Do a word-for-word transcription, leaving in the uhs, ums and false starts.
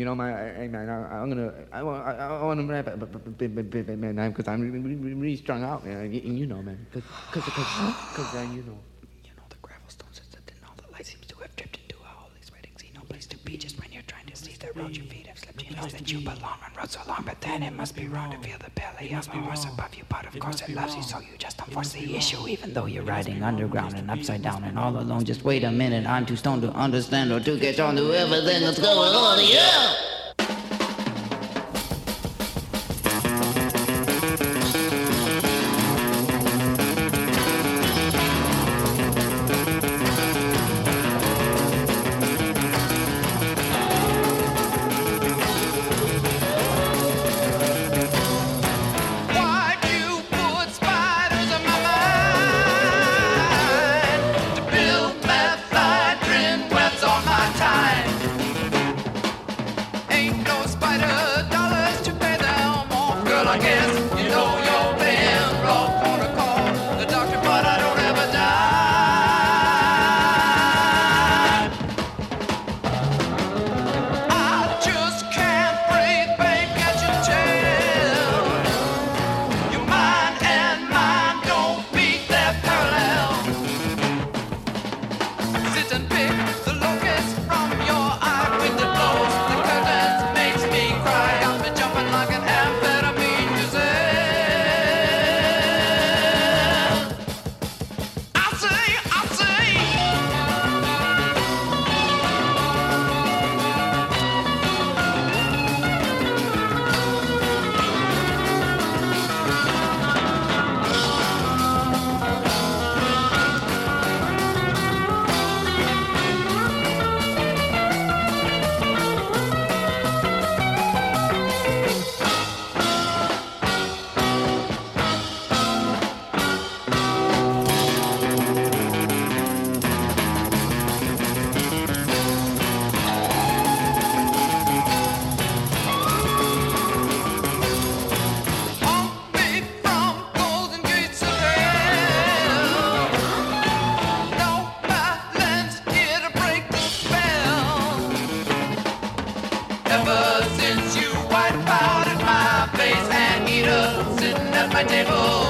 You know, my, hey man, I, I'm gonna, I want, I, I want to rap, man, because I'm really, really, really strung out, man. And you know, man, because, because, because, because, uh, you know. You know, the gravel stones is that all the light seems to have dripped into all these writings. See no place to be, just when you're trying to see the road your feet have slipped. You know that you belong on road so long, but then it must be wrong to feel the belly of a horse above you. But of course it loves you, so you just don't force the issue, even though you're riding underground and upside down and all alone. Just wait a minute, I'm too stoned to understand or to get on to everything that's going on, yeah! Ever since you white powdered my face and eat up sitting at my table.